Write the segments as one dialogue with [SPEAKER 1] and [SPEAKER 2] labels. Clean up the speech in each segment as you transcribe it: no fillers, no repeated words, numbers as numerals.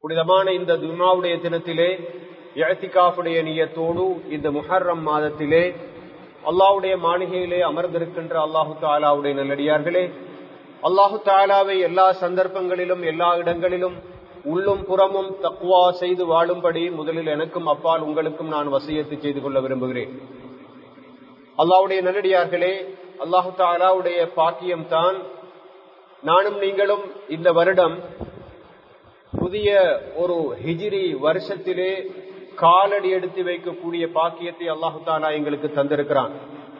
[SPEAKER 1] புனிதமான இந்த ஜும்ஆவுடைய தினத்திலே இஅ்திகாஃபுடைய நியத்தோடு இந்த முஹர்ரம் மாதத்திலே அல்லாஹ்வுடைய மாளிகையிலே அமர்ந்திருக்கின்ற அல்லாஹு தஆலாவுடைய நல்லடியார்களே, அல்லாஹு தஆலாவை எல்லா சந்தர்ப்பங்களிலும் எல்லா இடங்களிலும் உள்ளும் புறமும் தக்வா செய்து வாழும்படி முதலில் எனக்கும் அப்பால் உங்களுக்கும் நான் வசியத்து செய்து கொள்ள விரும்புகிறேன். அல்லாஹ்வுடைய நல்லடியார்களே, அல்லாஹு தஆலாவுடைய பாக்கியம் தான் நானும் நீங்களும் இந்த வருடம் புதிய ஒரு ஹிஜ்ரி வருஷத்திலே காலடி எடுத்து வைக்கக்கூடிய பாக்கியத்தை அல்லாஹு தஆலா எங்களுக்கு தந்திருக்கிறான்.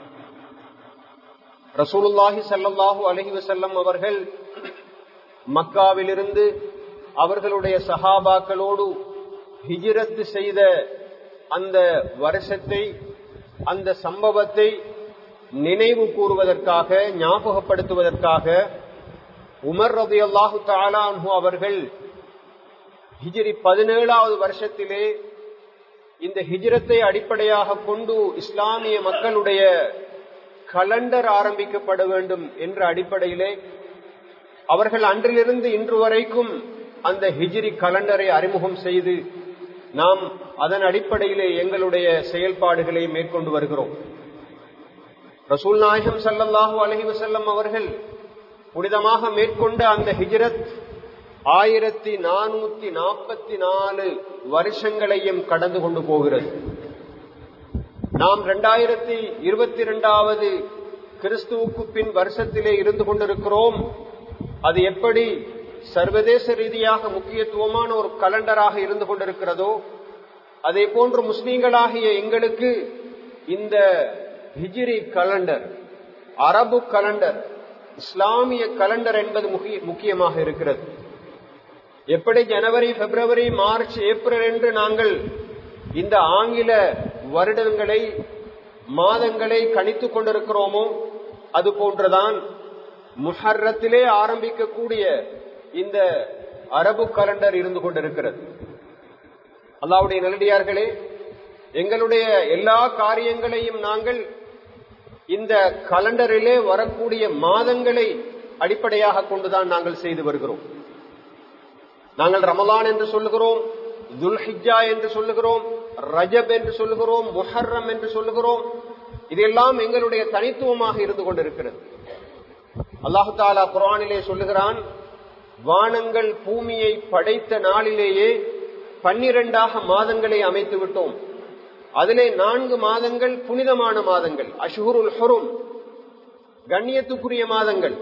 [SPEAKER 1] ரசூலுல்லாஹி ஸல்லல்லாஹு அலைஹி வஸல்லம் அவர்கள் மக்காவிலிருந்து அவர்களுடைய சஹாபாக்களோடு ஹிஜ்ரத் செய்த அந்த வருஷத்தை, அந்த சம்பவத்தை நினைவு கூறுவதற்காக, ஞாபகப்படுத்துவதற்காக உமர் ரலியல்லாஹு தஆலா அன்ஹு அவர்கள் ஹிஜ்ரி 17வது வருஷத்திலே இந்த ஹிஜ்ரத்தை அடிப்படையாக கொண்டு இஸ்லாமிய மக்களுடைய கலண்டர் ஆரம்பிக்கப்பட வேண்டும் என்ற அடிப்படையிலே அவர்கள் அன்றிலிருந்து இன்று வரைக்கும் அந்த ஹிஜ்ரி கலண்டரை அறிமுகம் செய்து நாம் அதன் அடிப்படையிலே எங்களுடைய செயல்பாடுகளை மேற்கொண்டு வருகிறோம். ரசூல் நாயகம் ஸல்லல்லாஹு அலைஹி வஸல்லம் அவர்கள் புனிதமாக மேற்கொண்ட அந்த ஹிஜ்ரத் 1444 வருஷங்களையும் கடந்து கொண்டு போகிறது. நாம் 2022வது கிறிஸ்துவுக்கு பின் வருஷத்திலே இருந்து கொண்டிருக்கிறோம். அது எப்படி சர்வதேச ரீதியாக முக்கியத்துவமான ஒரு கலண்டராக இருந்து கொண்டிருக்கிறதோ, அதே போன்று முஸ்லீம்களாகிய எங்களுக்கு இந்த ஹிஜ்ரி கலண்டர், அரபு கலண்டர், இஸ்லாமிய கலண்டர் என்பது முக்கியமாக இருக்கிறது. எப்படி ஜனவரி, பிப்ரவரி, மார்ச், ஏப்ரல் என்று நாங்கள் இந்த ஆங்கில வருடங்களை, மாதங்களை கணித்துக் கொண்டிருக்கிறோமோ, அது போன்றுதான் முஹர்ரத்திலே ஆரம்பிக்கக்கூடிய இந்த அரபு கலண்டர் இருந்து கொண்டிருக்கிறது. அல்லாஹ்வுடைய நல்லடியார்களே, எங்களுடைய எல்லா காரியங்களையும் நாங்கள் இந்த கலண்டரிலே வரக்கூடிய மாதங்களை அடிப்படையாக கொண்டுதான் நாங்கள் செய்து வருகிறோம். நாங்கள் ரமலான் என்று சொல்லுகிறோம், துல்ஹிஜ்ஜா என்று சொல்லுகிறோம், ரஜப் என்று சொல்லுகிறோம், முஹர்ரம் என்று சொல்லுகிறோம். இதெல்லாம் எங்களுடைய தனித்துவமாக இருந்து கொண்டிருக்கிறது. அல்லாஹு தஆலா குர்ஆனிலே சொல்லுகிறான், வானங்கள் பூமியை படைத்த நாளிலேயே 12 மாதங்களை அமைத்து விட்டோம். அதிலே 4 மாதங்கள் புனிதமான மாதங்கள், அஷ்ஹுருல் ஹுரும், கண்ணியத்துக்குரிய மாதங்கள்.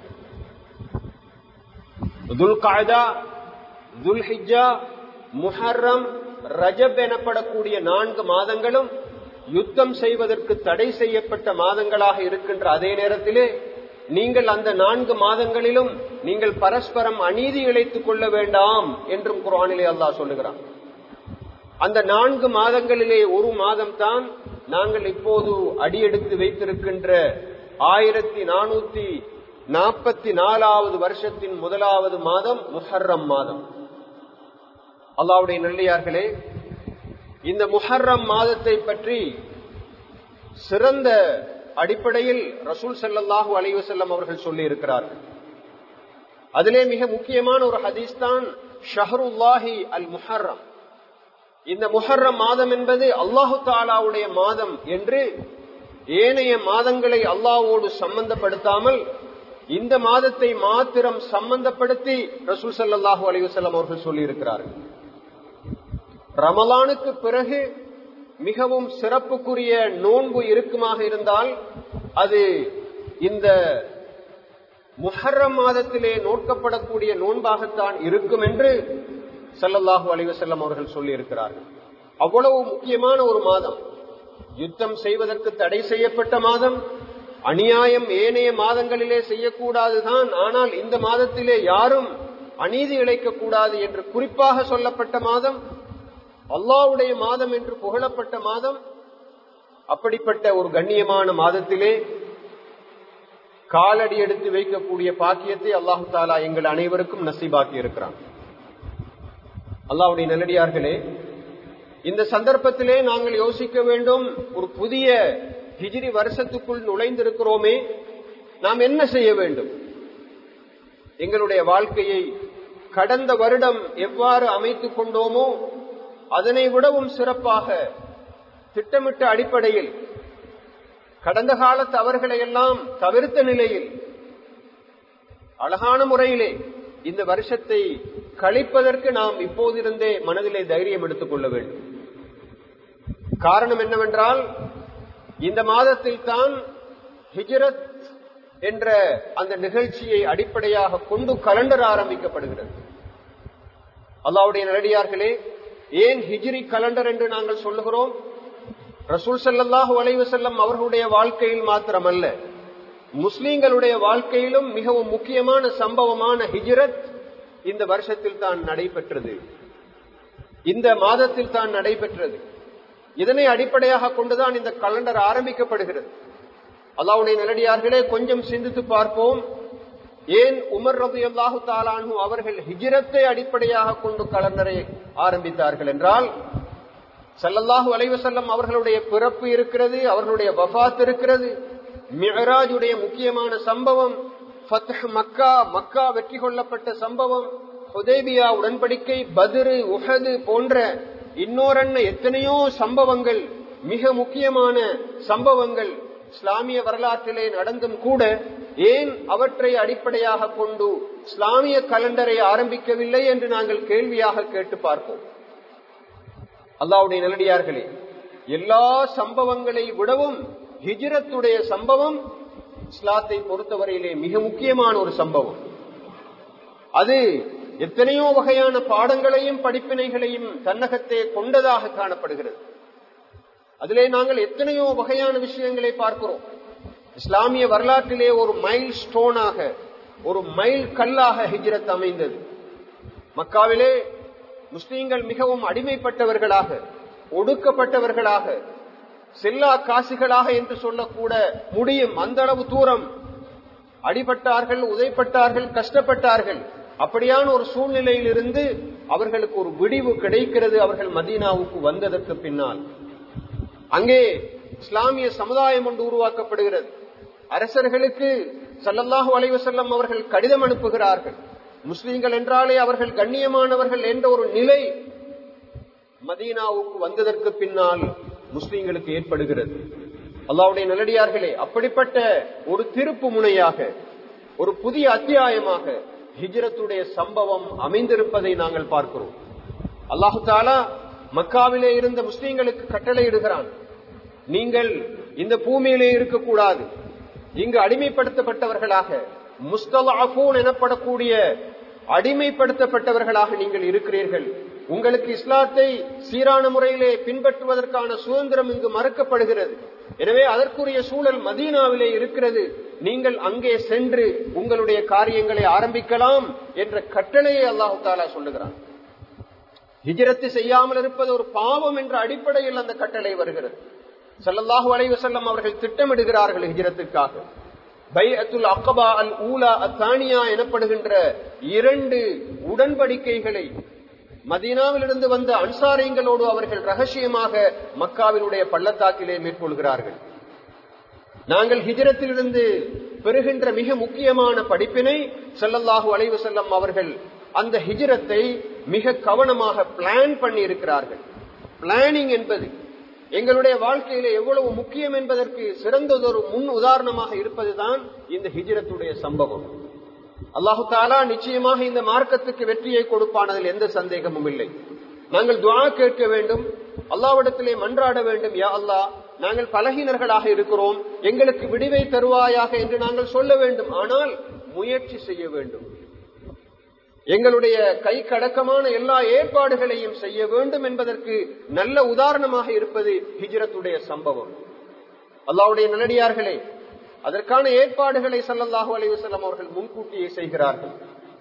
[SPEAKER 1] துல்காதா, துல்ஹிஜ்ஜா, முஹர்ரம், ரஜப் எனப்படக்கூடிய 4 மாதங்களும் யுத்தம் செய்வதற்கு தடை செய்யப்பட்ட மாதங்களாக இருக்கின்ற அதே நேரத்திலே நீங்கள் அந்த 4 மாதங்களிலும் நீங்கள் பரஸ்பரம் அநீதி இழைத்துக் கொள்ள வேண்டாம் என்றும் குர்ஆனிலே அல்லாஹ் சொல்லுகிறான். அந்த 4 மாதங்களிலே ஒரு மாதம் தான் நாங்கள் இப்போது அடியெடுத்து வைத்திருக்கின்ற 1444வது வருஷத்தின் முதலாவது மாதம் முஹர்ரம் மாதம். அல்லாஹ்வுடைய நல்லடியார்களே, இந்த முஹர்ரம் மாதத்தை பற்றி சிறந்த அடிப்படையில் ரசூல் ஸல்லல்லாஹு அலைஹி வஸல்லம் அவர்கள் சொல்லி இருக்கிறார்கள். அதிலே மிக முக்கியமான ஒரு ஹதீஸ் தான் ஷஹ்ருல்லாஹி அல் முஹர்ரம். இந்த முஹர்ரம் மாதம் என்பது அல்லாஹு தஆலாவுடைய மாதம் என்று ஏனைய மாதங்களை அல்லாஹ்வோடு சம்பந்தப்படுத்தாமல் இந்த மாதத்தை மாத்திரம் சம்பந்தப்படுத்தி ரசூல் ஸல்லல்லாஹு அலைஹி வஸல்லம் அவர்கள் சொல்லி இருக்கிறார்கள். ரமலானுக்கு பிறகு மிகவும் சிறப்புக்குரிய நோன்பு இருக்குமாக இருந்தால் அது இந்த முஹர்ரம் மாதத்திலே நோக்கப்படக்கூடிய நோன்பாகத்தான் இருக்கும் என்று ஸல்லல்லாஹு அலைஹி வஸல்லம் அவர்கள் சொல்லி இருக்கிறார்கள். அவ்வளவு முக்கியமான ஒரு மாதம், யுத்தம் செய்வதற்கு தடை செய்யப்பட்ட மாதம், அநியாயம் ஏனைய மாதங்களிலே செய்யக்கூடாதுதான், ஆனால் இந்த மாதத்திலே யாரும் அநீதி இழைக்க கூடாது என்று குறிப்பாக சொல்லப்பட்ட மாதம், அல்லாஹ்வுடைய மாதம் என்று புகழப்பட்ட மாதம். அப்படிப்பட்ட ஒரு கண்ணியமான மாதத்திலே காலடி எடுத்து வைக்கக்கூடிய பாக்கியத்தை அல்லாஹு தஆலா எங்கள் அனைவருக்கும் நசீபாக்கி இருக்கிறான். அல்லாஹ்வுடைய நல்லடியார்களே, இந்த சந்தர்ப்பத்திலே நாங்கள் யோசிக்க வேண்டும், ஒரு புதிய ஹிஜ்ரி வருஷத்துக்குள் நுழைந்திருக்கிறோமே, நாம் என்ன செய்ய வேண்டும்? எங்களுடைய வாழ்க்கையை கடந்த வருடம் எவ்வாறு அமைத்துக் கொண்டோமோ அதனை விடவும் சிறப்பாக திட்டமிட்ட அடிப்படையில் கடந்த கால தவறுகளை எல்லாம் தவிர்த்த நிலையில் அழகான முறையிலே இந்த வருஷத்தை கழிப்பதற்கு நாம் இப்போதிருந்தே மனதிலே தைரியம் எடுத்துக் கொள்ள வேண்டும். காரணம் என்னவென்றால், இந்த மாதத்தில் தான் ஹிஜ்ரத் என்ற அந்த நிகழ்ச்சியை அடிப்படையாக கொண்டு கலண்டர் ஆரம்பிக்கப்படுகிறது. அல்லாஹ்வுடைய நல்லடியார்களே, ஏன் ஹிஜ்ரி கலண்டர் என்று நாங்கள் சொல்லுகிறோம்? ரசூல் ஸல்லல்லாஹு அலைஹி வஸல்லம் அவர்களுடைய வாழ்க்கையில் மாத்திரமல்ல, முஸ்லிம்களுடைய வாழ்க்கையிலும் மிகவும் முக்கியமான சம்பவமான ஹிஜ்ரத் இந்த வருஷத்தில் தான் நடைபெற்றது, இந்த மாதத்தில் தான் நடைபெற்றது. இதனை அடிப்படையாக கொண்டுதான் இந்த கலண்டர் ஆரம்பிக்கப்படுகிறது. அல்லாஹ்வுடைய நல்லடியார்களே, கொஞ்சம் சிந்தித்து பார்ப்போம். ஏன் உமர் ரலியல்லாஹு தஆலா அன்ஹு அவர்கள் ஹிஜ்ரத்தை அடிப்படையாக கொண்டு கலண்டரை ஆரம்பித்தார்கள் என்றால், ஸல்லல்லாஹு அலைஹி வஸல்லம் அவர்களுடைய பிறப்பு இருக்கிறது, அவர்களுடைய வஃபாத் இருக்கிறது, மிஅராஜுடைய முக்கியமான சம்பவம், ஃபத்ஹ் மக்கா, மக்கா வெற்றி கொள்ளப்பட்ட சம்பவம், ஹுதைபியா உடன்படிக்கை, பத்ர், உஹது போன்ற இன்னொரன்ன எத்தனையோ சம்பவங்கள், மிக முக்கியமான சம்பவங்கள் இஸ்லாமிய வரலாற்றிலே நடந்தும் கூட ஏன் அவற்றை அடிப்படையாக கொண்டு இஸ்லாமிய கலண்டரை ஆரம்பிக்கவில்லை என்று நாங்கள் கேள்வியாக கேட்டு பார்ப்போம். அல்லாஹ்வுடைய நல்லடியார்களே, எல்லா சம்பவங்களை விடவும் ஹிஜ்ரத்துடைய சம்பவம் இஸ்லாத்தை பொறுத்தவரையிலே மிக முக்கியமான ஒரு சம்பவம். அது எத்தனையோ வகையான பாடங்களையும் படிப்பினைகளையும் தன்னகத்தே கொண்டதாக காணப்படுகிறது. அதிலே நாங்கள் எத்தனையோ வகையான விஷயங்களை பார்க்கிறோம். இஸ்லாமிய வரலாற்றிலே ஒரு மைல் ஸ்டோனாக, ஒரு மைல் கல்லாக ஹிஜ்ரத் அமைந்தது. மக்காவிலே முஸ்லீம்கள் மிகவும் அடிமைப்பட்டவர்களாக, ஒடுக்கப்பட்டவர்களாக, செல்லா காசிகளாக என்று சொல்லக்கூட முடியும். அந்த அளவு தூரம் அடிபட்டார்கள், உதைப்பட்டார்கள், கஷ்டப்பட்டார்கள். அப்படியான ஒரு சூழ்நிலையில் இருந்து அவர்களுக்கு ஒரு விடிவு கிடைக்கிறது அவர்கள் மதீனாவுக்கு வந்ததற்கு பின்னால். அங்கே இஸ்லாமிய சமுதாயம் ஒன்று உருவாக்கப்படுகிறது. அரசர்களுக்கு ஸல்லல்லாஹு அலைஹி வஸல்லம் அவர்கள் கடிதம் அனுப்புகிறார்கள். முஸ்லிம்கள் என்றாலே அவர்கள் கண்ணியமானவர்கள் என்ற ஒரு நிலை மதீனாவுக்கு வந்ததற்கு பின்னால் முஸ்லிம்களுக்கு ஏற்படுகிறது. அல்லாஹ்வுடைய நல்லடியார்களே, அப்படிப்பட்ட ஒரு திருப்பு முனையாக, ஒரு புதிய அத்தியாயமாக ஹிஜ்ரத்துடைய சம்பவம் அமைந்திருப்பதை நாங்கள் பார்க்கிறோம். அல்லாஹ் தஆலா மக்காவிலே இருந்த முஸ்லிம்களுக்கு கட்டளையிடுகிறான், நீங்கள் இந்த பூமியிலே இருக்கக்கூடாது, இங்கு அடிமைப்படுத்தப்பட்டவர்களாக, முஸ்தலஅஃபூன் எனப்படக்கூடிய அடிமைப்படுத்தப்பட்டவர்களாக நீங்கள் இருக்கிறீர்கள். உங்களுக்கு இஸ்லாத்தை சீரான முறையிலே பின்பற்றுவதற்கான சுதந்திரம் இங்கு மறுக்கப்படுகிறது. எனவே அதற்குரிய சூழல் மதீனாவிலே இருக்கிறது. நீங்கள் அங்கே சென்று உங்களுடைய காரியங்களை ஆரம்பிக்கலாம் என்ற கட்டளையை அல்லாஹ் தஆலா சொல்லுகிறான். ஹிஜ்ரத் செய்யாமல் இருப்பது ஒரு பாவம் என்ற அடிப்படையில் அந்த கட்டளை வருகிறது. ஸல்லல்லாஹு அலைஹி வஸல்லம் அவர்கள் திட்டமிடுகிறார்கள் ஹிஜ்ரத்துக்காக. பைஅத்துல் அக்பா அல் ஊலா அத்தானியா எனப்படுகின்ற 2 உடன்படிக்கைகளை மதீனாவிலிருந்து வந்த அன்சாரிங்களோடு அவர்கள் ரகசியமாக மக்காவினுடைய பள்ளத்தாக்கிலே மேற்கொள்கிறார்கள். நாங்கள் ஹிஜ்ரத்திலிருந்து பெறுகின்ற மிக முக்கியமான படிப்பினை, ஸல்லல்லாஹு அலைஹி வஸல்லம் அவர்கள் அந்த ஹிஜ்ரத்தை மிக கவனமாக பிளான் பண்ணி இருக்கிறார்கள். பிளானிங் என்பது எங்களுடைய வாழ்க்கையிலே எவ்வளவு முக்கியம் என்பதற்கு சிறந்ததொரு முன் உதாரணமாக இருப்பதுதான் இந்த ஹிஜ்ரத்துடைய சம்பவம். அல்லாஹு தஆலா நிச்சயமாக இந்த மார்க்கத்துக்கு வெற்றியை கொடுப்பான், அதில் எந்த சந்தேகமும் இல்லை. நாங்கள் துஆ கேட்க வேண்டும், அல்லாஹ்விடத்திலே மன்றாட வேண்டும். யா அல்லாஹ், நாங்கள் பலகீனர்களாக இருக்கிறோம், எங்களுக்கு விடுவை தருவாயாக என்று நாங்கள் சொல்ல வேண்டும். ஆனால் முயற்சி செய்ய வேண்டும். எங்களுடைய கை கடக்கமான எல்லா ஏற்பாடுகளையும் செய்ய வேண்டும் என்பதற்கு நல்ல உதாரணமாக இருப்பது ஹிஜ்ரத்துடைய சம்பவம். அல்லாஹ்வுடைய நல்லடியார்களே, அதற்கான ஏற்பாடுகளை ஸல்லல்லாஹு அலைஹி வஸல்லம் அவர்கள் முன்கூட்டியே செய்கிறார்கள்.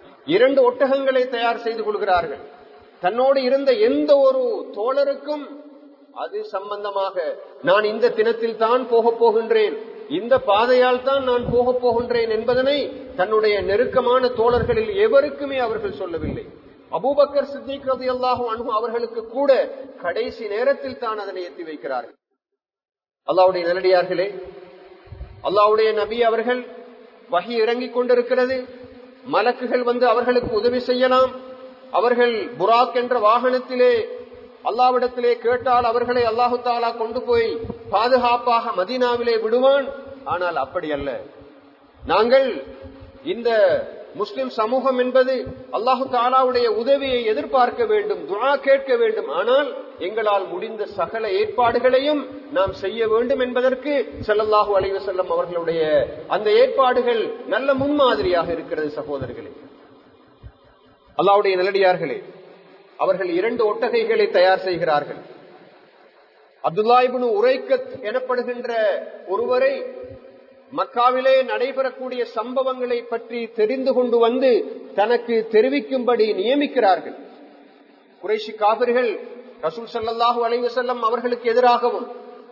[SPEAKER 1] 2 ஒட்டகங்களை தயார் செய்து கொள்கிறார்கள். தன்னோடு இருந்த எந்த ஒரு தோழருக்கும் அது சம்பந்தமாக, நான் இந்த தினத்தில் தான் போகப் போகின்றேன், இந்த பாதையால் தான் நான் போகப் போகின்றேன் என்பதனை தன்னுடைய நெருக்கமான தோழர்களில் எவருக்குமே அவர்கள் சொல்லவில்லை. அபூபக்கர் சித்திக் ரலியல்லாஹு அன்ஹு அவர்களுக்கு கூட கடைசி நேரத்தில் தான் அதனை எத்தி வைக்கிறார்கள். அல்லாஹ்வுடைய நல்லடியார்களே, அல்லாஹ்வுடைய நபி அவர்கள் வஹி இறங்கிக் கொண்டிருக்கிறது, மலக்குகள் வந்து அவர்களுக்கு உதவி செய்யலாம். அவர்கள் புராக் என்ற வாகனத்திலே அல்லாஹ்விடத்திலே கேட்டால் அவர்களை அல்லாஹு தஆலா கொண்டு போய் பாதுகாப்பாக மதீனாவிலே விடுவான். ஆனால் அப்படி அல்ல. நாங்கள் இந்த முஸ்லிம் சமூகம் என்பது அல்லாஹு தஆலாவுடைய உதவியை எதிர்பார்க்க வேண்டும், துஆ கேட்க வேண்டும். ஆனால் எங்களால் முடிந்த சகல ஏற்பாடுகளையும் நாம் செய்ய வேண்டும் என்பதற்கு ஸல்லல்லாஹு அலைஹி வஸல்லம் அவர்களுடைய அந்த ஏற்பாடுகள் நல்ல முன்மாதிரியாக இருக்கிறது. சகோதரர்களே, அல்லாஹ்வுடைய நல்லடியார்களே, அவர்கள் 2 ஒட்டகைகளை தயார் செய்கிறார்கள். அப்துல்லாஹ் இப்னு உரைக்கத் எனப்படுகின்ற ஒருவரை மக்காவிலே நடைபெறக்கூடிய சம்பவங்களை பற்றி தெரிந்து கொண்டு வந்து தனக்கு தெரிவிக்கும்படி நியமிக்கிறார்கள். குறைஷி காபிர்கள் ரசூல் ஸல்லல்லாஹு அலைஹி வஸல்லம் அவர்களுக்கு எதிராகவும்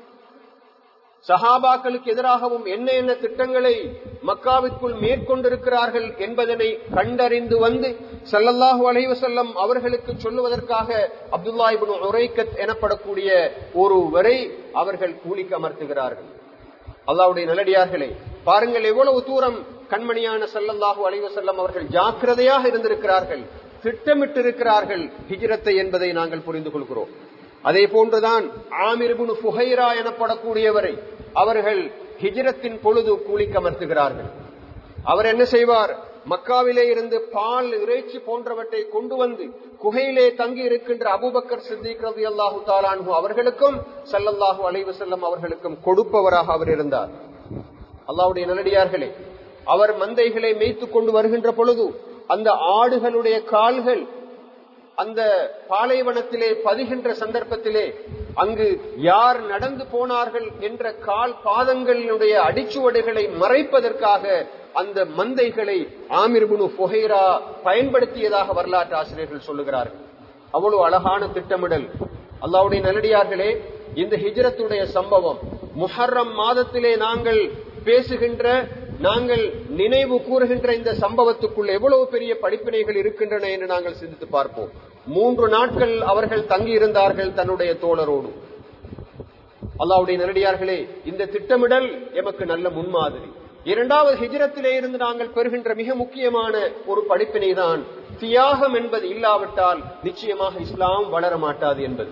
[SPEAKER 1] சஹாபாக்களுக்கு எதிராகவும் என்ன திட்டங்களை மக்காவிற்குள் மேற்கொண்டிருக்கிறார்கள் என்பதனை கண்டறிந்து வந்து ஸல்லல்லாஹு அலைஹி வஸல்லம் அவர்களுக்கு சொல்லுவதற்காக அப்துல்லாஹ் இப்னு உரைக்கத் எனப்படக்கூடிய ஒருவரை அவர்கள் கூலிக்கு அமர்த்துகிறார்கள். அல்லாஹ்வுடைய நல்லடியார்களே, பாருங்கள் எவ்வளவு தூரம் கண்மணியான ஸல்லல்லாஹு அலைஹி வஸல்லம் அவர்கள் ஜாக்கிரதையாக இருந்திருக்கிறார்கள், திட்டமிட்டிருக்கிறார்கள் ஹிஜ்ரத்தை என்பதை நாங்கள் புரிந்து கொள்கிறோம். அதே போன்றுதான் ஆமிர் இப்னு ஃபுஹைரா எனப்படக்கூடியவரை அவர்கள் ஹிஜ்ரத்தின் பொழுது கூலிக்கு அமர்த்துகிறார்கள். அவர் என்ன செய்வார்? மக்காவிலே இருந்து பால், இறைச்சி போன்றவற்றை கொண்டு வந்து குகையிலே தங்கி இருக்கின்ற அபூபக்கர் சித்திக் ரலியல்லாஹு தஆலா அன்ஹு அவர்களுக்கும் ஸல்லல்லாஹு அலைஹி வஸல்லம் அவர்களுக்கும் கொடுப்பவராக அவர் இருந்தார். அல்லாஹ்வுடைய நல்லடியார்களே, அவர் மந்தைகளை மேய்த்துக் கொண்டு வருகின்ற பொழுது அந்த ஆடுகளுடைய கால்கள் அந்த பாலைவனத்திலே பதிகின்ற சந்தர்ப்பத்திலே அங்கு யார் நடந்து போனார்கள் என்ற கால் பாதங்களுடைய அடிச்சுவடுகளை மறைப்பதற்காக அந்த மந்தைகளை ஆமிர் இப்னு ஃபுஹைரா பயன்படுத்தியதாக வரலாற்று ஆசிரியர்கள் சொல்லுகிறார்கள். அவ்வளவு அழகான திட்டமிடல். அல்லாஹ்வுடைய நல்லடியார்களே, இந்த ஹிஜ்ரத்துடைய சம்பவம் முஹர்ரம் மாதத்திலே நாங்கள் பேசுகின்ற, நாங்கள் நினைவு கூறுகின்ற இந்த சம்பவத்துக்குள் எவ்வளவு பெரிய படிப்பினைகள் இருக்கின்றன என்று நாங்கள் சிந்தித்து பார்ப்போம். 3 நாட்கள் அவர்கள் தங்கி இருந்தார்கள் தன்னுடைய தோழரோடு. அல்லாஹ்வுடைய நல்லடியார்களே, இந்த திட்டமிடல் எமக்கு நல்ல முன்மாதிரி. 2வது ஹிஜ்ரத்திலே இருந்து நாங்கள் பெறுகின்ற மிக முக்கியமான ஒரு படிப்பினை தான் தியாகம் என்பது இல்லாவிட்டால் நிச்சயமாக இஸ்லாம் வளர மாட்டாது என்பது.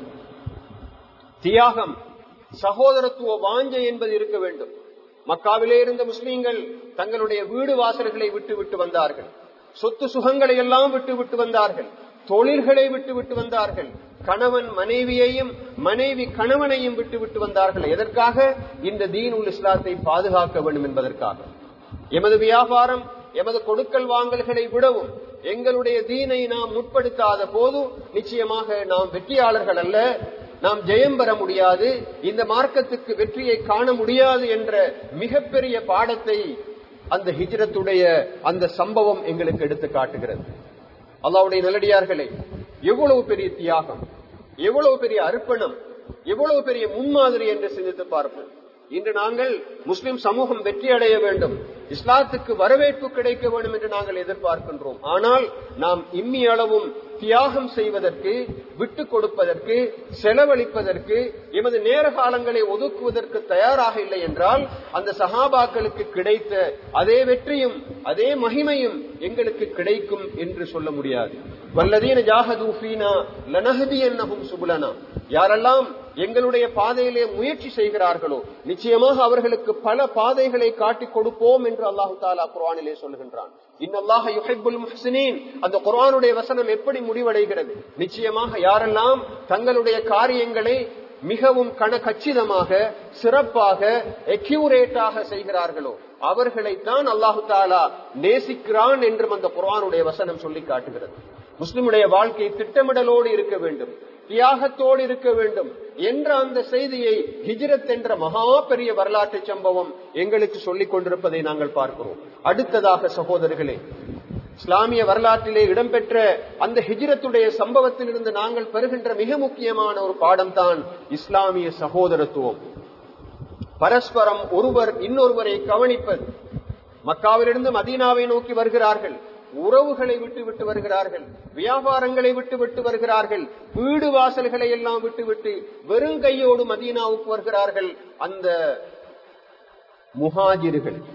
[SPEAKER 1] தியாகம், சகோதரத்துவ வாஞ்சை என்பது இருக்க வேண்டும். மக்காவிலே இருந்த முஸ்லீம்கள் தங்களுடைய வீடு வாசல்களை விட்டு வந்தார்கள், சொத்து சுகங்களை எல்லாம் விட்டு வந்தார்கள், தொழில்களை விட்டு வந்தார்கள், கணவன் மனைவியையும் மனைவி கணவனையும் விட்டு வந்தார்கள். எதற்காக? இந்த தீனுல் இஸ்லாத்தை பாதுகாக்க வேண்டும் என்பதற்காக. எமது வியாபாரம், எமது கொடுக்கல் வாங்கல்களை விடவும் எங்களுடைய தீனை நாம் முற்படுத்தாத போது நிச்சயமாக நாம் வெற்றியாளர்கள் அல்ல, நாம் ஜெயம் பெற முடியாது, இந்த மார்க்கத்துக்கு வெற்றியை காண முடியாது என்ற மிகப்பெரிய பாடத்தை அந்த ஹிஜ்ரத்துடைய அந்த சம்பவம் எங்களுக்கு எடுத்து காட்டுகிறது. அல்லாஹ்வுடைய நல்லடியார்களே, எவ்வளவு பெரிய தியாகம், எவ்வளவு பெரிய அர்ப்பணம், எவ்வளவு பெரிய முன்மாதிரி என்று சிந்தித்து பார்ப்போம். இன்று நாங்கள் முஸ்லிம் சமூகம் வெற்றி அடைய வேண்டும், இஸ்லாத்துக்கு வரவேற்பு கிடைக்க வேண்டும் என்று நாங்கள் எதிர்பார்க்கின்றோம். ஆனால் நாம் இம்மி அளவும் தியாகம் செய்வதற்கு, விட்டுக் கொடுப்பதற்கு, செலவழிப்பதற்கு, எமது நேர காலங்களை ஒதுக்குவதற்கு தயாராக இல்லை என்றால் அந்த சஹாபாக்களுக்கு கிடைத்த அதே வெற்றியும் அதே மகிமையும் எங்களுக்கு கிடைக்கும் என்று சொல்ல முடியாது. வல்லதீன ஜாஹது ஃபீனா லனஹ்தியன்னஹும் சுபுலனா, யாரெல்லாம் எங்களுடைய பாதையிலே முயற்சி செய்கிறார்களோ நிச்சயமாக அவர்களுக்கு பல பாதைகளை காட்டிக் கொடுப்போம் என்று அல்லாஹு தஆலா குர்ஆனிலே சொல்கின்றான். இன்னல்லாஹ யுஹிப்புல் முஹ்ஸினீன், அந்த குர்ஆனுடைய வசனம் எப்படி முடிவடைகிறது? நிச்சயமாக யாரெல்லாம் தங்களுடைய காரியங்களை மிகவும் கச்சிதமாக, சிறப்பாக, அக்யூரேட்டாக செய்கிறார்களோ அவர்களைத்தான் அல்லாஹு தஆலா நேசிக்கிறான் என்றும் அந்த குர்ஆனுடைய வசனம் சொல்லி காட்டுகிறது. முஸ்லிமுடைய வாழ்க்கை திட்டமிடலோடு இருக்க வேண்டும், தியாகத்தோடு இருக்க வேண்டும் என்ற அந்த செய்தியை ஹிஜ்ரத் என்ற மகா பெரிய வரலாற்று சம்பவம் எங்களுக்கு சொல்லிக் கொண்டிருப்பதை நாங்கள் பார்க்கிறோம். அடுத்ததாக சகோதரர்களே, இஸ்லாமிய வரலாற்றிலே இடம்பெற்ற அந்த ஹிஜ்ரத்துடைய சம்பவத்தில் இருந்து நாங்கள் பெறுகின்ற மிக முக்கியமான ஒரு பாடம் தான் இஸ்லாமிய சகோதரத்துவம். பரஸ்பரம் ஒருவர் இன்னொருவரை கவனிப்பது. மக்காவிலிருந்து மதீனாவை நோக்கி வருகிறார்கள், உறவுகளை விட்டு வருகிறார்கள், வியாபாரங்களை விட்டு வருகிறார்கள், வீடு வாசல்களை எல்லாம் விட்டு வெறுங்கையோடு மதீனாவுக்கு வருகிறார்கள். அந்த முஹாஜிர்கள்,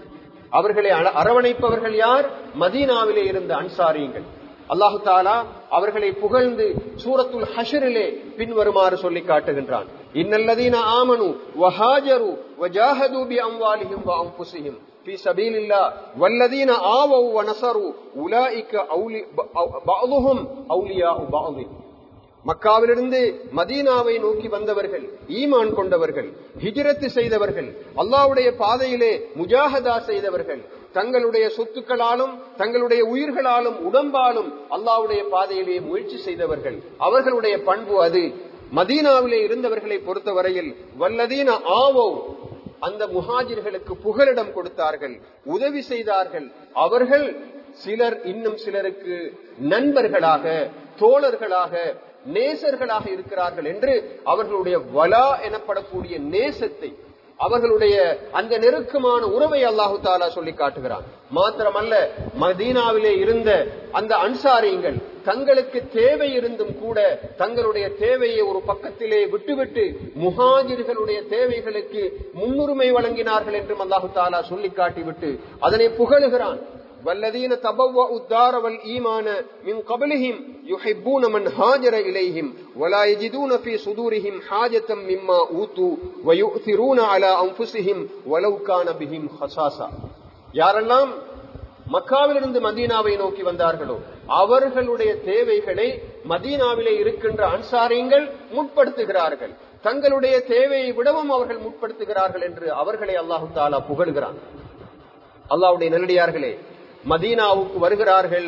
[SPEAKER 1] அவர்களை அரவணைப்பவர்கள் யார்? மதீனாவிலே இருந்த அன்சாரிகள். அல்லாஹு தாலா அவர்களை புகழ்ந்து சூரத்துல் ஹஷ்ரிலே பின்வருமாறு சொல்லி காட்டுகின்றான். இன்னல்லதீன ஆமனு வஹாஜரு வஜாஹது பிஅம்வாலிஹிம் வஅன்ஃபுஸிஹிம் ஃபீ ஸபீலில்லாஹ் வல்லதீன ஆவவ் வனஸரு உலாயிக பஅதுஹும் அவுலியாஉ பஅது. மக்காவிலிருந்து மதீனாவை நோக்கி வந்தவர்கள், ஈமான் கொண்டவர்கள், ஹிஜ்ரத் செய்தவர்கள், அல்லாஹ்வுடைய பாதையிலே முஜாஹதா செய்தவர்கள், தங்களுடைய சொத்துக்களாலும் தங்களுடைய உயிர்களாலும் உடம்பாலும் அல்லாஹ்வுடைய பாதையிலே முயற்சி செய்தவர்கள். அவர்களுடைய பண்பு அது. மதீனாவிலே இருந்தவர்களை பொறுத்தவரையில் வல்லதீன ஆவோ, அந்த முஹாஜிர்களுக்கு புகலிடம் கொடுத்தார்கள், உதவி செய்தார்கள். அவர்கள் சிலர் இன்னும் சிலருக்கு நண்பர்களாக, தோழர்களாக, நேசர்களாக இருக்கிறார்கள் என்று அவர்களுடைய வலா எனப்படக்கூடிய நேசத்தை, அவர்களுடைய அந்த நெருக்கமான உறவை அல்லாஹு தாலா சொல்லி காட்டுகிறான். மாத்திரமல்ல, மதீனாவிலே இருந்த அந்த அன்சாரிகள் தங்களுக்கு தேவை இருந்தும் கூட தங்களுடைய தேவையை ஒரு பக்கத்திலே விட்டுவிட்டு முஹாஜிர்களுடைய தேவைகளுக்கு முன்னுரிமை வழங்கினார்கள் என்றும் அல்லாஹு தாலா சொல்லி காட்டிவிட்டு அதனை புகழுகிறான். والذين تبوأوا الدار والإيمان من قبلهم يحبون من هاجر إليهم ولا يجدون في صدورهم حاجة مما أوتوا ويؤثرون على أنفسهم ولو كان بهم خصاصة. யாரெல்லாம் மக்காவிலிருந்து மதீனாவை நோக்கி வந்தார்களோ அவர்களுடைய தேவைகளை மதீனாவிலே இருக்கின்ற அன்சாரிகள் முற்படுத்துகிறார்கள். தங்களுடைய தேவையை விடவும் அவர்கள் முற்படுத்துகிறார்கள் என்று அவர்களை அல்லாஹு தாலா புகழ்கிறான். அல்லாஹ்வுடைய நல்லடியார்களே, மதீனாவுக்கு வருகிறார்கள்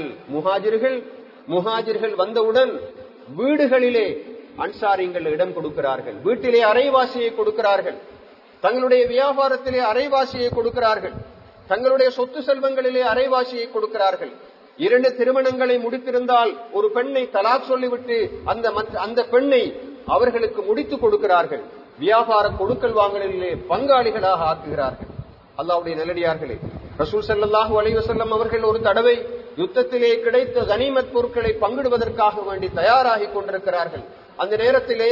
[SPEAKER 1] முஹாஜிர்கள் வந்தவுடன் வீடுகளிலே அன்சாரிகள் இடம் கொடுக்கிறார்கள், வீட்டிலே அரைவாசியை கொடுக்கிறார்கள், தங்களுடைய வியாபாரத்திலே அரைவாசியை கொடுக்கிறார்கள், தங்களுடைய சொத்து செல்வங்களிலே அரைவாசியை கொடுக்கிறார்கள். 2 திருமணங்களை முடித்திருந்தால் ஒரு பெண்ணை தலாக் சொல்லிவிட்டு அந்த பெண்ணை அவர்களுக்கு முடித்து கொடுக்கிறார்கள். வியாபார கொடுக்கல் வாங்கலிலே பங்காளிகளாக ஆக்குகிறார்கள். அல்லாஹ்வுடைய நல்லடியார்களே, ரசூல் ஸல்லல்லாஹு அலைஹி வஸல்லம் அவர்கள் ஒரு தடவை யுத்தத்திலே கிடைத்த கனிமத் பொருட்களை பங்கிடுவதற்காக வேண்டி தயாராகி கொண்டிருக்கிறார்கள். அந்த நேரத்திலே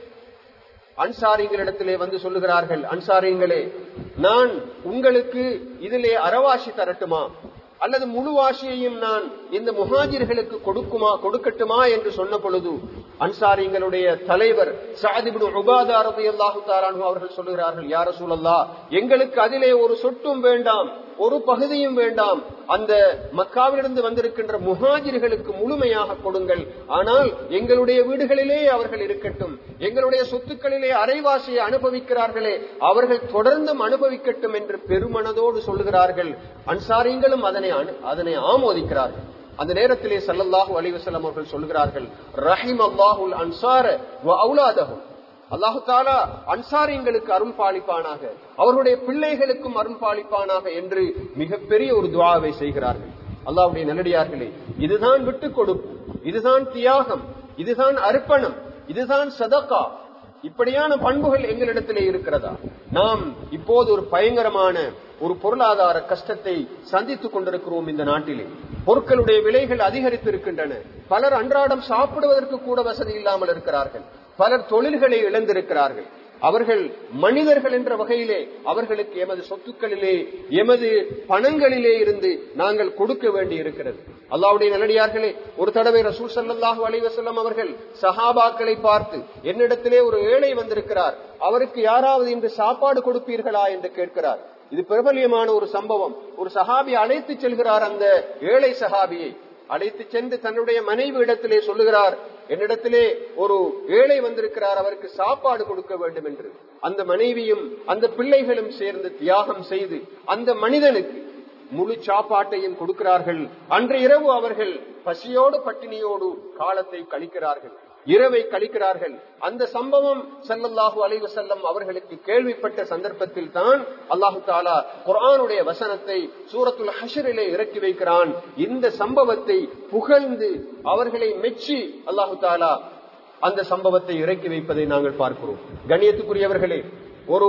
[SPEAKER 1] அன்சாரிகளிடத்திலே வந்து சொல்லுகிறார்கள், அன்சாரிகளே, நான் உங்களுக்கு இதிலே அரவாசி தரட்டுமா அல்லது முழுவாசியையும் நான் இந்த முஹாஜிர்களுக்கு கொடுக்கட்டுமா என்று சொன்ன பொழுது அன்சாரிகளுடைய தலைவர் சஅத் இப்னு உபாதா ரலியல்லாஹு தஆலா அன்ஹு அவர்கள் சொல்லுகிறார்கள், யா ரசூலல்லாஹ், எங்களுக்கு அதிலே ஒரு சொட்டும் வேண்டாம், ஒரு பகுதியும் வேண்டாம். அந்த மக்காவிலிருந்து வந்திருக்கின்ற முஹாஜிர்களுக்கு முழுமையாக கொடுங்கள். ஆனால் எங்களுடைய வீடுகளிலே அவர்கள் இருக்கட்டும், எங்களுடைய சொத்துக்களிலே அரைவாசியை அனுபவிக்கிறார்களே அவர்கள் தொடர்ந்தும் அனுபவிக்கட்டும் என்று பெருமனதோடு சொல்லுகிறார்கள். அன்சாரிகளும் அதனை ஆமோதிக்கிறார்கள். அந்த நேரத்திலே ஸல்லல்லாஹு அலைஹி வஸல்லம் அவர்கள் சொல்கிறார்கள், ரஹிமல்லாஹுல் அன்சார வ அவுலாதஹும், அல்லாஹு தாலா அன்சாரிங்களுக்கு அருள் பாலிப்பானாக, அவருடைய பிள்ளைகளுக்கும் அருள் பாலிப்பானாக என்று மிகப்பெரிய ஒரு துஆவை செய்கிறார்கள். அல்லாஹ்வுடைய நல்லடியார்களே, இதுதான் விட்டுக் கொடுப்பு, இதுதான் தியாகம், இதுதான் அர்ப்பணம், இதுதான் சதகா. இப்படியான பண்புகள் எங்களிடத்திலே இருக்கிறதா? நாம் இப்போது ஒரு பயங்கரமான ஒரு பொருளாதார கஷ்டத்தை சந்தித்துக் கொண்டிருக்கிறோம். இந்த நாட்டிலே பொருட்களுடைய விலைகள் அதிகரித்து இருக்கின்றன. பலர் அன்றாடம் சாப்பிடுவதற்கு கூட வசதி இல்லாமல் இருக்கிறார்கள். பலர் தொழில்களை இழந்திருக்கிறார்கள். அவர்கள் மனிதர்கள் என்ற வகையிலே அவர்களுக்கு எமது சொத்துக்களிலே, எமது பணங்களிலே இருந்து நாங்கள் கொடுக்க வேண்டி இருக்கிறது. அல்லாஹ்வுடைய நல்லடியார்களே, ஒரு தடவை ரசூல் ஸல்லல்லாஹு அலைஹி வஸல்லம் அவர்கள் சஹாபாக்களை பார்த்து, என்னிடத்திலே ஒரு ஏழை வந்திருக்கிறார், அவருக்கு யாராவது இன்று சாப்பாடு கொடுப்பீர்களா என்று கேட்கிறார். இது பிரபல்யமான ஒரு சம்பவம். ஒரு சஹாபி அழைத்து செல்கிறார். அந்த ஏழை சஹாபியை அழைத்து சென்று தன்னுடைய மனைவி இடத்திலே சொல்லுகிறார், என்னிடத்திலே ஒரு ஏழை வந்திருக்கிறார், அவருக்கு சாப்பாடு கொடுக்க வேண்டும் என்று. அந்த மனைவியும் அந்த பிள்ளைகளும் சேர்ந்து தியாகம் செய்து அந்த மனிதனுக்கு முழு சாப்பாட்டையும் கொடுக்கிறார்கள். அன்று இரவு அவர்கள் பசியோடு பட்டினியோடு காலத்தை கழிக்கிறார்கள், இரவை கழிக்கிறார்கள். அந்த சம்பவம் ஸல்லல்லாஹு அலைஹி வஸல்லம் அவர்களுக்கு கேள்விப்பட்ட சந்தர்ப்பத்தில் தான் அல்லாஹு தஆலா குர்ஆனுடைய வசனத்தை சூரத்துல் ஹஷ்ரிலே இறக்கி வைக்கிறான். இந்த சம்பவத்தை புகழ்ந்து அவர்களை மெச்சி அல்லாஹு தஆலா அந்த சம்பவத்தை இறக்கி வைப்பதை நாங்கள் பார்க்கிறோம். கண்ணியத்துக்குரியவர்களே, ஒரு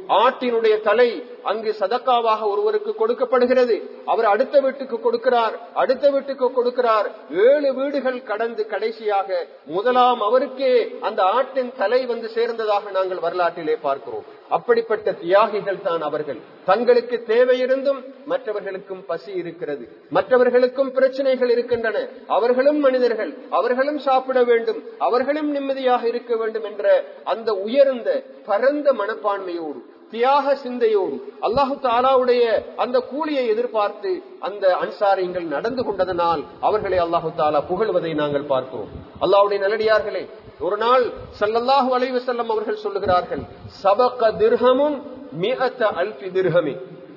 [SPEAKER 1] ஆட்டினுடைய தலை அங்கு சதக்காவாக ஒருவருக்கு கொடுக்கப்படுகிறது. அவர் அடுத்த வீட்டுக்கு கொடுக்கிறார், அடுத்த வீட்டுக்கு கொடுக்கிறார். 7 வீடுகள் கடந்து கடைசியாக முதலாம் அவருக்கே அந்த ஆட்டின் தலை வந்து சேர்ந்ததாக நாங்கள் வரலாற்றிலே பார்க்கிறோம். அப்படிப்பட்ட தியாகிகள் தான் அவர்கள். தங்களுக்கு தேவை இருந்தும் மற்றவர்களுக்கும் பசி இருக்கிறது, மற்றவர்களுக்கும் பிரச்சனைகள் இருக்கின்றன. அவர்களும் மனிதர்கள், அவர்களும் சாப்பிட வேண்டும், அவர்களும் நிம்மதியாக இருக்க வேண்டும் என்ற அந்த உயர்ந்த பரந்த மனப்பான்மையோடு தியாக சிந்தையோடு அல்லாஹு தஆலாவுடைய அந்த கூலியை எதிர்பார்த்து அந்த அன்சாரிகள் நடந்து கொண்டதனால் அவர்களை அல்லாஹு தஆலா புகழ்வதை நாங்கள் பார்க்கிறோம். அல்லாஹ்வுடைய நல்லடியார்களே, ஒரு நாள் ஸல்லல்லாஹு அலைஹி வஸல்லம் அவர்கள் சொல்லுகிறார்கள், சபக திர்ஹமுன் மிஅத அல்ஃபி திர்ஹமி.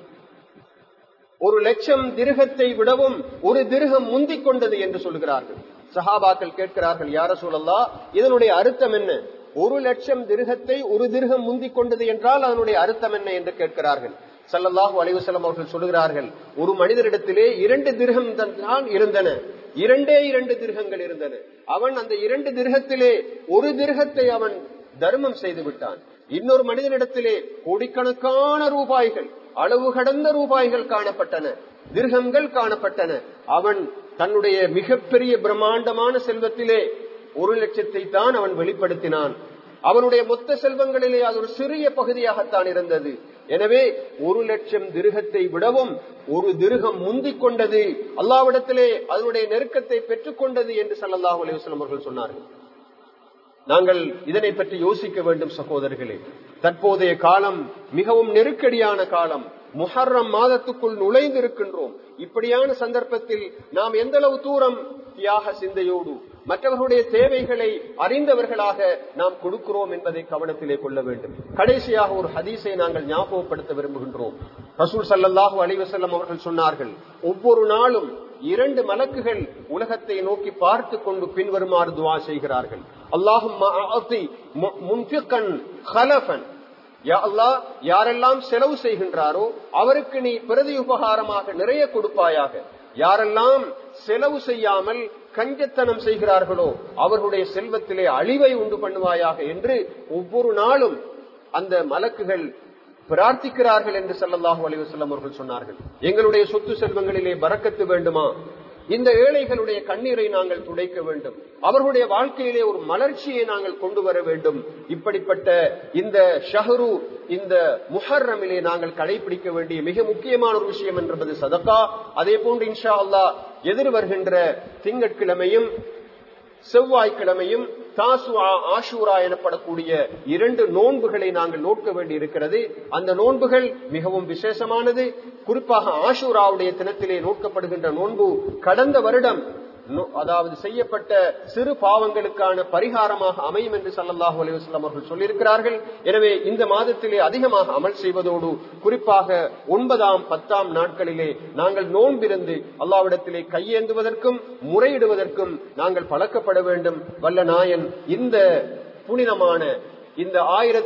[SPEAKER 1] 1,00,000 திர்ஹத்தை விடவும் 1 திர்ஹம் முந்திக் கொண்டது என்று சொல்லுகிறார்கள். சஹாபாக்கள் கேட்கிறார்கள், யா ரசூலல்லாஹ், இதனுடைய அர்த்தம் என்ன? 1,00,000 திர்ஹத்தை 1 திர்ஹம் முந்திக் கொண்டது என்றால் அதனுடைய அர்த்தம் என்ன என்று கேட்கிறார்கள். ஸல்லல்லாஹு அலைஹி வஸல்லம் அவர்கள் சொல்கிறார்கள், ஒரு மனிதரிடத்திலே 2 திர்ஹம் தான் இருந்தன, 2 திர்ஹங்கள் இருந்தன. அவன் அந்த 2 திர்ஹத்திலே 1 திர்ஹத்தை அவன் தர்மம் செய்து விட்டான். இன்னொரு மனிதனிடத்திலே கோடிக்கணக்கான ரூபாய்கள், அளவு கடந்த ரூபாய்கள் காணப்பட்டன, திர்ஹங்கள் காணப்பட்டன. அவன் தன்னுடைய மிகப்பெரிய பிரம்மாண்டமான செல்வத்திலே 1,00,000 தான் அவன் வெளிப்படுத்தினான். அவனுடைய மொத்த செல்வங்களிலே அது ஒரு சிறிய பகுதியாகத்தான் இருந்தது. எனவே 1,00,000 திர்ஹத்தை விடவும் 1 திர்ஹம் முந்திக் கொண்டது, அல்லாஹ்விடத்திலே அதனுடைய நெருக்கத்தை பெற்றுக் கொண்டது என்று ஸல்லல்லாஹு அலைஹி வஸல்லம் அவர்கள் சொன்னார்கள். நாங்கள் இதனை பற்றி யோசிக்க வேண்டும் சகோதரர்களே. தற்போதைய காலம் மிகவும் நெருக்கடியான காலம். முஹர்ரம் மாதத்துக்குள் நுழைந்திருக்கின்றோம். இப்படியான சந்தர்ப்பத்தில் நாம் எந்த அளவு தூரம் தியாக சிந்தையோடு மற்றவர்களுடைய தேவைகளை அறிந்தவர்களாக நாம் கொடுக்கிறோம் என்பதை கவனத்திலே கொள்ள வேண்டும். கடைசியாக ஒரு ஹதீஸை நாங்கள் ஞாபகப்படுத்த விரும்புகின்றோம். ரசூல் ஸல்லல்லாஹு அலைஹி வஸல்லம் அவர்கள் சொன்னார்கள், ஒவ்வொரு நாளும் 2 மலக்குகள் உலகத்தை நோக்கி பார்த்து கொண்டு பின்வருமாறு துஆ செய்கிறார்கள். அல்லாஹும்ம அஅதி முன்ஃபிகன் ஹலஃபன். யா அல்லாஹ், யாரெல்லாம் செலவு செய்கின்றாரோ அவருக்கு நீ பிரதி உபகாரமாக நிறைய கொடுப்பாயாக. யாரெல்லாம் செலவு செய்யாமல் கஞ்சத்தனம் செய்கிறார்களோ அவர்களுடைய செல்வத்திலே அழிவை உண்டு பண்ணுவாயாக என்று ஒவ்வொரு நாளும் அந்த மலக்குகள் பிரார்த்திக்கிறார்கள் என்று ஸல்லல்லாஹு அலைஹி வஸல்லம் அவர்கள் சொன்னார்கள். எங்களுடைய சொத்து செல்வங்களிலே பரக்கத்து வேண்டுமா? இந்த ஏழைகளுடைய கண்ணீரை நாங்கள் துடைக்க வேண்டும். அவர்களுடைய வாழ்க்கையிலே ஒரு மலர்ச்சியை நாங்கள் கொண்டு வர வேண்டும். இப்படிப்பட்ட இந்த ஷஹ்ரு, இந்த முஹர்ரமிலே நாங்கள் கடைபிடிக்க வேண்டிய மிக முக்கியமான ஒரு விஷயம் என்பது சதகா. அதே போன்று இன்ஷா அல்லாஹ் எதிர் வருகின்ற திங்கட்கிழமையும் செவ்வாய்க்கிழமையும் தாசுஆ, ஆஷூரா எனப்படக்கூடிய 2 நோன்புகளை நாங்கள் நோக்க வேண்டி இருக்கிறது. அந்த நோன்புகள் மிகவும் விசேஷமானது. குறிப்பாக ஆஷூராவுடைய தினத்திலே நோக்கப்படுகின்ற நோன்பு கடந்த வருடம் அதாவது செய்யப்பட்ட சிறு பாவங்களுக்கான பரிகாரமாக அமையும் என்று ஸல்லல்லாஹு அலைஹி வஸல்லம் அவர்கள் சொல்லியிருக்கிறார்கள். எனவே இந்த மாதத்திலே அதிகமாக அமல் செய்வதோடு குறிப்பாக 9ஆம் 10ஆம் நாட்களிலே நாங்கள் நோன்பிருந்து அல்லாஹ்விடத்திலே கையேந்துவதற்கும் முறையிடுவதற்கும் நாங்கள் பழக்கப்பட வேண்டும். வல்ல நாயன் இந்த புனிதமான இந்த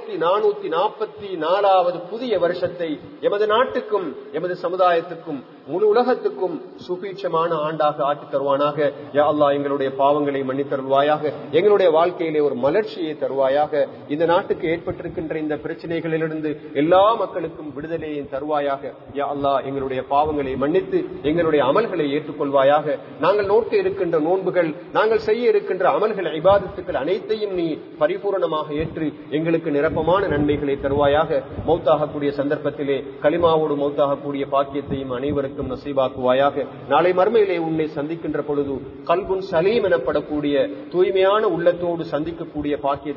[SPEAKER 1] 1444வது புதிய வருஷத்தை எமது நாட்டுக்கும் எமது சமுதாயத்துக்கும் முழு உலகத்துக்கும் சுபீட்சமான ஆண்டாக ஆக்கி தருவானாக. யா அல்லாஹ், எங்களுடைய பாவங்களை மன்னித்தருள்வாயாக, எங்களுடைய வாழ்க்கையிலே ஒரு மலர்ச்சியை தருவாயாக. இந்த நாட்டுக்கு ஏற்பட்டிருக்கின்ற இந்த பிரச்சனைகளிலிருந்து எல்லா மக்களுக்கும் விடுதலையை தருவாயாக. யா அல்லாஹ், எங்களுடைய பாவங்களை மன்னித்து எங்களுடைய அமல்களை ஏற்றுக்கொள்வாயாக. நாங்கள் நோக்க இருக்கின்ற நோன்புகள், நாங்கள் செய்ய இருக்கின்ற அமல்கள், இபாதத்துக்கள் அனைத்தையும் நீ பரிபூரணமாக ஏற்று எங்களுக்கு நிரப்பமான நன்மைகளை தருவாயாக. மௌத்தாகக்கூடிய சந்தர்ப்பத்திலே கலிமாவோடு மௌத்தாகக்கூடிய பாக்கியத்தையும் அனைவருக்கும் நசீபாக்குவாயாக. நாளை மறுமையிலே உன்னை சந்திக்கின்ற பொழுது கல்புன் சலீம் எனப்படக்கூடிய தூய்மையான உள்ளத்தோடு சந்திக்கக்கூடிய பாக்கியத்தை